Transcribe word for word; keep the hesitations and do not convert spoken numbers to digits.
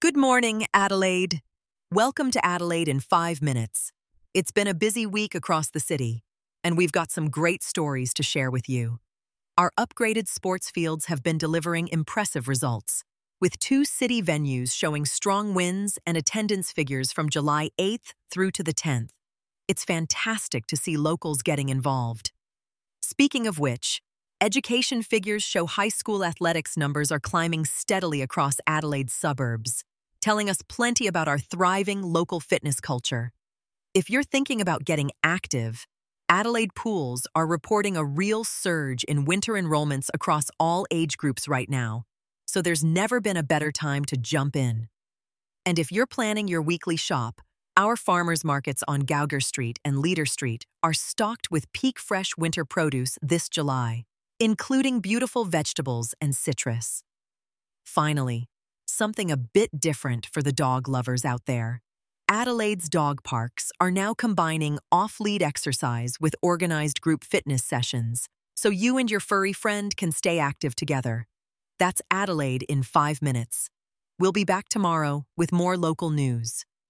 Good morning, Adelaide. Welcome to Adelaide in five minutes. It's been a busy week across the city, and we've got some great stories to share with you. Our upgraded sports fields have been delivering impressive results, with two city venues showing strong wins and attendance figures from July eighth through to the tenth. It's fantastic to see locals getting involved. Speaking of which, education figures show high school athletics numbers are climbing steadily across Adelaide's suburbs, telling us plenty about our thriving local fitness culture. If you're thinking about getting active, Adelaide Pools are reporting a real surge in winter enrollments across all age groups right now, so there's never been a better time to jump in. And if you're planning your weekly shop, our farmers markets on Gauger Street and Leader Street are stocked with peak fresh winter produce this July, including beautiful vegetables and citrus. Finally, something a bit different for the dog lovers out there. Adelaide's dog parks are now combining off-lead exercise with organized group fitness sessions, so you and your furry friend can stay active together. That's Adelaide in five minutes. We'll be back tomorrow with more local news.